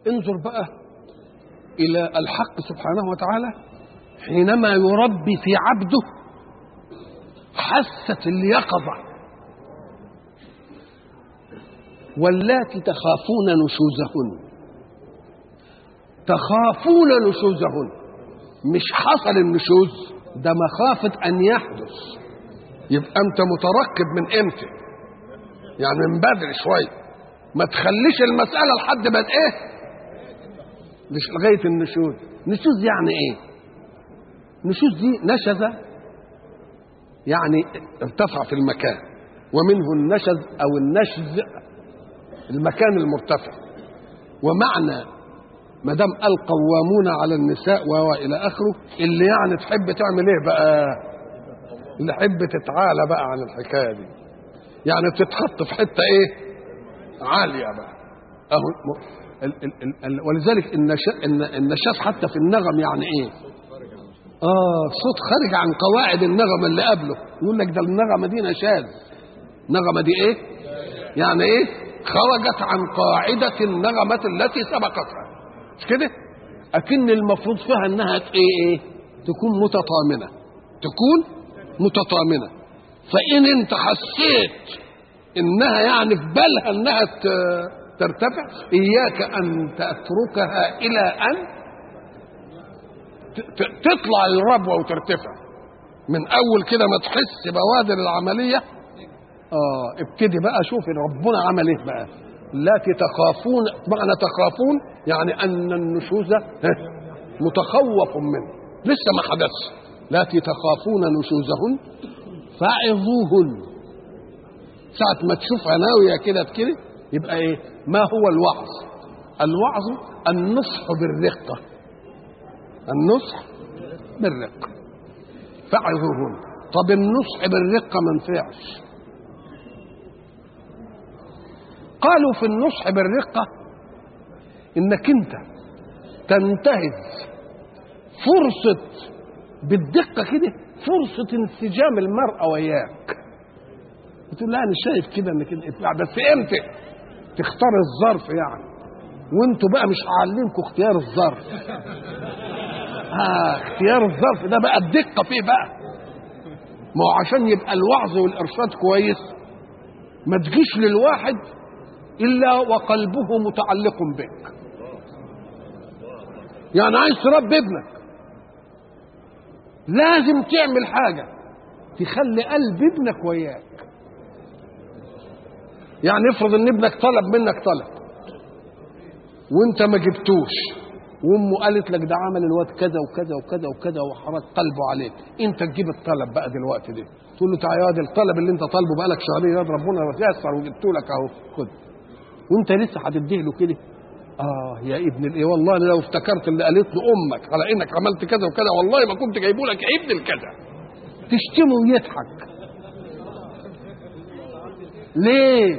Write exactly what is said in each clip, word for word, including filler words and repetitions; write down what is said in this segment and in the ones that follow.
انظر بقى إلى الحق سبحانه وتعالى حينما يربي في عبده حاسة اليقظة. واللاتي تخافون نشوزهن، تخافون نشوزهن، مش حصل النشوز ده مخافة أن يحدث، يبقى أنت مترقب من إمتى؟ يعني من بدري شوية، ما تخليش المسألة لحد ما إيه مش لغاية النشوز. نشوز يعني إيه؟ نشوز دي نشزة يعني ارتفع في المكان، ومنه النشز أو النشز المكان المرتفع. ومعنى ما دام القوامون على النساء والى اخره، اللي يعني تحب تعمل ايه بقى؟ اللي تحب تتعالى بقى عن الحكايه دي، يعني تتحط في حته ايه عاليه بقى اهو. ولذلك النشاز حتى في النغم يعني ايه؟ اه صوت خارج عن قواعد النغمه اللي قبله، يقول لك ده النغمه دي نشاز. النغمه دي ايه يعني؟ ايه خرجت عن قاعدة النغمة التي سبقتها، مش كده؟ أكن المفروض فيها أنها إيه إيه؟ تكون متطامنة، تكون متطامنة. فإن أنت حسيت إنها يعني في بالها إنها ترتفع، إياك أن تتركها إلى أن تطلع الربوة وترتفع. من أول كده ما تحس بوادر العملية، آه ابتدي بقى شوف ربنا عمل ايه بقى. التي تخافون، معنى تخافون يعني ان النشوز متخوف منه، لسه ما حدث. التي تخافون نشوزهن فعظوهن. ساعة ما تشوفها ناوية كده كده يبقى ايه؟ ما هو الوعظ؟ الوعظ النصح بالرقة، النصح بالرقة. فعظوهن. طب النصح بالرقة ما نفعش. قالوا في النصح بالرقة انك انت تنتهز فرصة بالدقة كده، فرصة انسجام المرأة وياك، بتقول لا انا شايف كده انك انت بس امتى تختار الظرف يعني، وانتوا بقى مش هعلمكم اختيار الظرف. ها اختيار الظرف ده بقى الدقة فيه بقى. ما هو عشان يبقى الوعظ والارشاد كويس ما تجيش للواحد إلا وقلبه متعلق بك. يعني عايز تربي ابنك لازم تعمل حاجة تخلي قلب ابنك وياك. يعني افرض ان ابنك طلب منك طلب وانت ما جبتوش، وامه قالت لك ده عمل الواد كذا وكذا وكذا وكذا وحرك قلبه عليك، انت تجيب الطلب بقى دلوقتي دي تقول له تعالى يا واد الطلب اللي انت طالبه بقالك شهرين يا ربنا ييسر وجبته لك اهو خد، وانت لسه هتديه له كده. اه يا ابن الايه، والله لو افتكرت اللي قالت له امك على انك عملت كذا وكذا والله ما كنت جايبه لك يا ابن الكذا. تشتمه ويضحك. ليه؟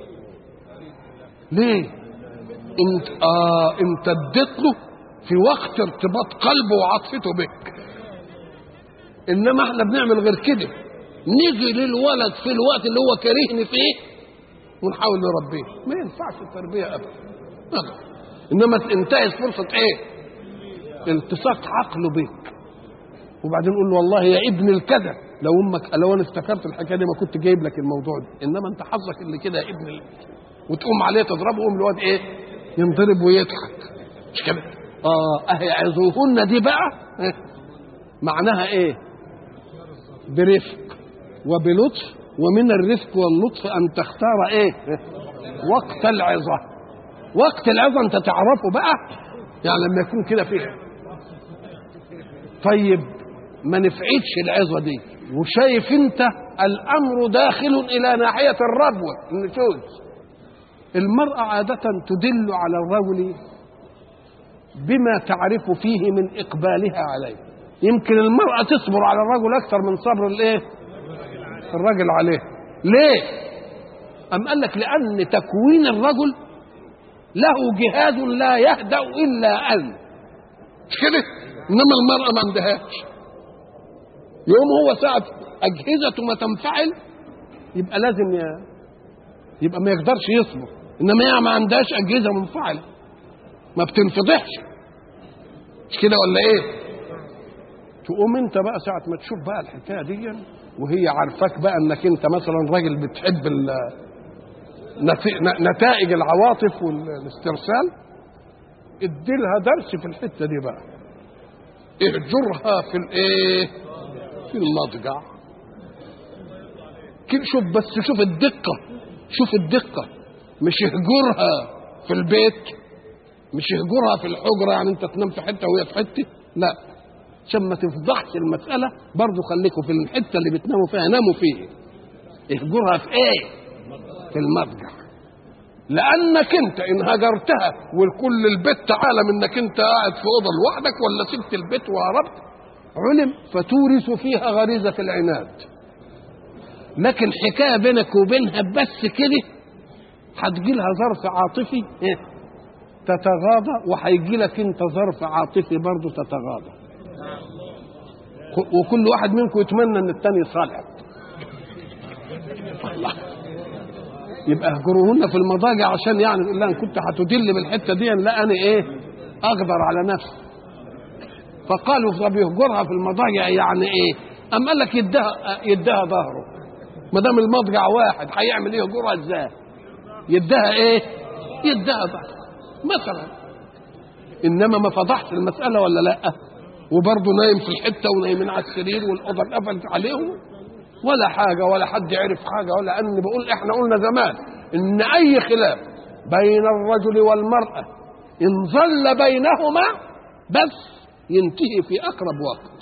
ليه؟ انت اه انت اديت له في وقت ارتباط قلبه وعاطفته بك. انما احنا بنعمل غير كده، نيجي للولد في الوقت اللي هو كارهني فيه ونحاول نربيه. ما ينفعش التربيه ابدا ابدا. انما انتهز فرصه ايه؟ التصاق عقله بك، وبعدين نقول له والله يا ابن الكذا لو امك لو انا افتكرت الحكايه دي ما كنت جايب لك الموضوع ده. انما انت حظك اللي كده يا ابن ال... وتقوم عليه تضربه، قوم الواد ايه؟ ينضرب ويضحك، مش كده؟ اه اهي عظوهن دي بقى اه؟ معناها ايه؟ برفق وبلطف، ومن الرفق واللطف ان تختار ايه؟ وقت العظه. وقت العظه انت تعرفه بقى، يعني لما يكون كده فيه طيب ما نفعتش العظه دي وشايف انت الامر داخل الى ناحيه الربوه النشوز. المراه عاده تدل على الرجل بما تعرف فيه من اقبالها عليه. يمكن المراه تصبر على الرجل اكثر من صبر الايه؟ الرجل عليه. ليه؟ ام قال لك لان تكوين الرجل له جهاز لا يهدأ الا ان، مش كده؟ انما المراه ما عندهاش. يوم هو ساعه اجهزته ما تنفعل يبقى لازم ي... يبقى ما يقدرش يصبر، انما هي ما عندهاش اجهزه منفعله. ما بتنفضحش، مش كده ولا ايه؟ تقوم انت بقى ساعه ما تشوف بقى الحكايه دي وهي عارفاك بقى انك انت مثلا راجل بتحب نتائج العواطف والاسترسال، اديلها درس في الحته دي بقى، اهجرها في الايه؟ في المضجع. كده شوف بس، شوف الدقه، شوف الدقه، مش اهجرها في البيت، مش اهجرها في الحجره يعني انت تنام في حته وهي في حته، لا، عشان ما تفضحش المساله برضه خليكوا في الحته اللي بتناموا فيها ناموا فيه. اهجرها في ايه؟ في المضجع. لانك انت ان هجرتها والكل البيت عالم انك انت قاعد في اوضه لوحدك ولا سبت البيت وهربت، علم فتورث فيها غريزه العناد. لكن حكايه بينك وبينها بس كده هتجي لها ظرف عاطفي إيه؟ تتغاضى، وهيجي لك انت ظرف عاطفي برضه تتغاضى، وكل واحد منكم يتمنى ان الثاني يصالح. الله، يبقى اهجروهن في المضاجع عشان يعني يقول لها ان كنت هتدل بالحته دي لا انا ايه اقدر على نفسي. فقالوا طب يهجرها في المضاجع يعني ايه؟ ام قال لك يدها يدها ظهره، ما دام المضجع واحد هيعمل ايه؟ يهجرها ازاي؟ يدها ايه؟ يدها ظهره مثلا. انما ما فضحش المساله ولا لا؟ وبرضه نايم في الحته ونايمين على السرير والاوضه اتقفلت عليهم ولا حاجه ولا حد عرف حاجه، ولا ان بقول احنا قلنا زمان ان اي خلاف بين الرجل والمراه ان ظل بينهما بس ينتهي في اقرب وقت.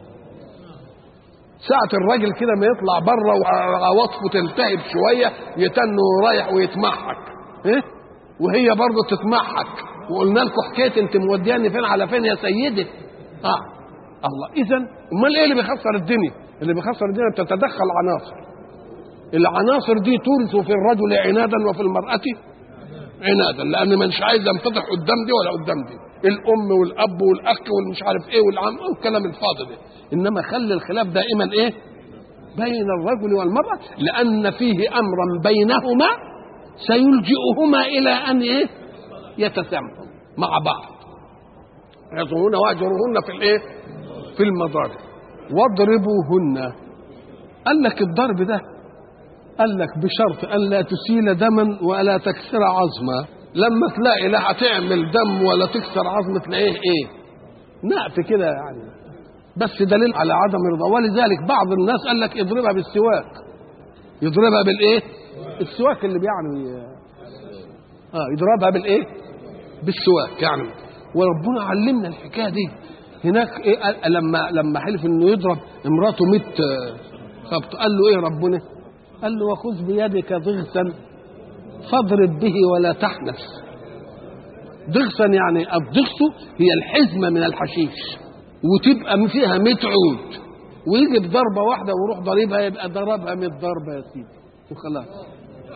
ساعه الراجل كده ما يطلع بره وعواطفه تلتهب شويه يتنه رايح ويتمحك ايه، وهي برضه تتمحك، وقلنا لكم حكايه انت مودياني فين على فين يا سيدي. اه الله، اذا امال ايه اللي بيخسر الدنيا؟ اللي بيخسر الدنيا بتتدخل عناصر، العناصر دي تورث في الرجل عنادا وفي المرأة عنادا، لأن مش عايز ينفتح قدام دي ولا قدام دي، الأم والأب والأخ والمش عارف إيه والعم والكلام الفاضي ده. إنما خلي الخلاف دائما إيه؟ بين الرجل والمرأة، لأن فيه أمرا بينهما سيلجئهما إلى أن إيه؟ يتسامحوا مع بعض. يضربون واجرهن في الإيه؟ في المضاجع واضربوهن. قال لك الضرب ده قال لك بشرط أن لا تسيل دما ولا تكسر عظما. لما تلاقي لا هتعمل دم ولا تكسر عظم تلاقيه ايه؟ نقف كده يعني، بس دليل على عدم رضا. ولذلك بعض الناس قال لك اضربها بالسواك، يضربها بالايه؟ السواك اللي بيعني اه يضربها بالايه؟ بالسواك يعني. وربنا علمنا الحكايه دي هناك إيه؟ لما لما حلف انه يضرب امراته ميت خبط، قال له ايه ربنا؟ قال له وخذ بيدك ضغثا فاضرب به ولا تحنث. ضغثا يعني الضغث هي الحزمه من الحشيش، وتبقى فيها ميت عود، ويجي بضربه واحده ويروح ضربها، يبقى ضربها ميت ضربه يا سيدي وخلاص.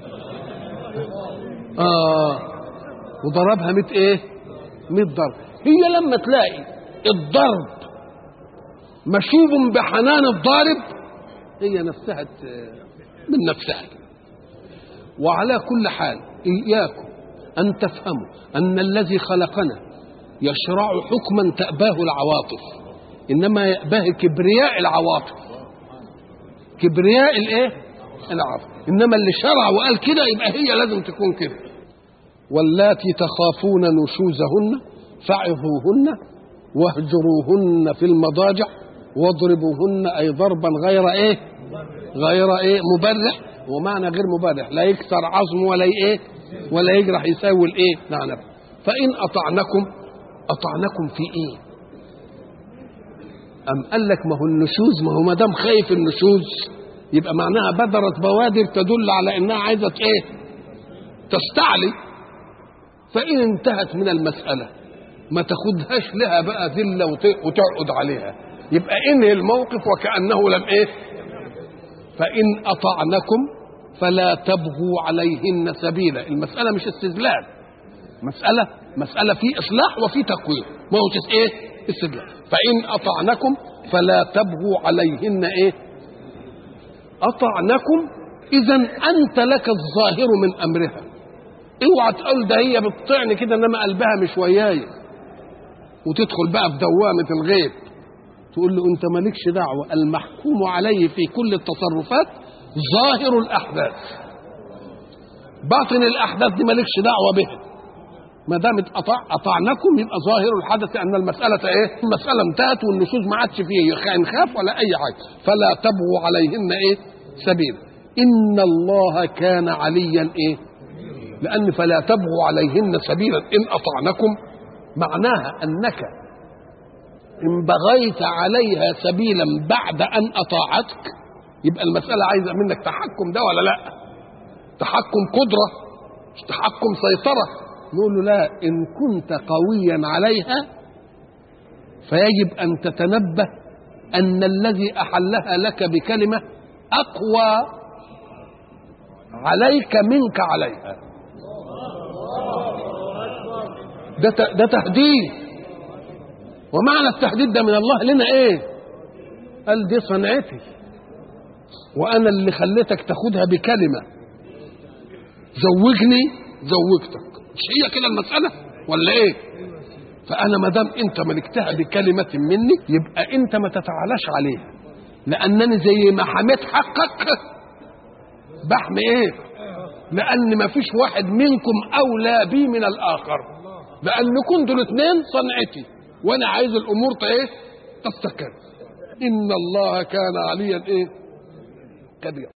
اه وضربها ميت ايه؟ ميت ضرب. هي لما تلاقي الضرب مشوب بحنان الضارب هي نفسها من نفسها. وعلى كل حال إياكم أن تفهموا أن الذي خلقنا يشرع حكما تأباه العواطف، إنما يأباه كبرياء العواطف، كبرياء الإيه؟ العواطف. إنما اللي شرع وقال كده يبقى هي لازم تكون كده. واللاتي تخافون نشوزهن فعظوهن واهجروهن في المضاجع واضربوهن، أي ضربا غير إيه؟ غير إيه؟ مبرح. ومعنى غير مبرح لا يكسر عظم ولا ايه ولا يجرح يساوي الايه نعنب. فان اطعنكم اطعنكم في ايه؟ ام قال لك ما هو النشوز، ما هو ما دام خايف النشوز يبقى معناها بدرت بوادر تدل على انها عايزه ايه؟ تستعلي. فان انتهت من المساله ما تاخدهاش لها بقى ذله وتقعد عليها، يبقى انهي الموقف وكانه لم ايه. فان اطعنكم فلا تبغوا عليهن سبيلا. المسألة مش استدلال، مسألة مسألة في إصلاح وفي تقويم، ما هو إيه؟ استدلال. فإن أطعنكم فلا تبغوا عليهن إيه؟ أطعنكم، إذن أنت لك الظاهر من أمرها، اوعى تقول ده هي بتطعني كده انما قلبها مش وياي، وتدخل بقى في دوامه الغيب. تقول له انت مالكش دعوه، المحكوم عليه في كل التصرفات ظاهر الاحداث، باطن الاحداث دي مالكش دعوه بها. ما دام اطاع اطعناكم يبقى ظاهر الحدث ان المساله ايه؟ المساله انتهت والنشوز ما عادش فيه انخاف ولا اي حاجه، فلا تبغوا عليهن ايه؟ سبيل. ان الله كان عليا ايه؟ لان فلا تبغوا عليهن سبيلا ان اطعنكم معناها انك ان بغيت عليها سبيلا بعد ان اطاعتك يبقى المساله عايزه منك تحكم، ده ولا لا؟ تحكم قدره مش تحكم سيطره. نقول له لا، إن كنت قويا عليها فيجب أن تتنبه أن الذي أحلها لك بكلمة أقوى عليك منك عليها. ده ده تهديد، ومعنى التهديد ده من الله لنا إيه؟ قال دي صنعتي وأنا اللي خليتك تاخدها بكلمة، زوجني زوجتك، مش هي كده المسألة ولا ايه؟ فأنا ما دام أنت ملكتها بكلمة مني يبقى أنت ما تتعالاش عليها، لأنني زي ما حميت حقك بحمي ايه؟ لأن ما فيش واحد منكم أولى بي من الآخر، لأن كنتوا الاثنين صنعتي وأنا عايز الأمور ايه؟ تستقر. إن الله كان عليا ايه؟ كبير.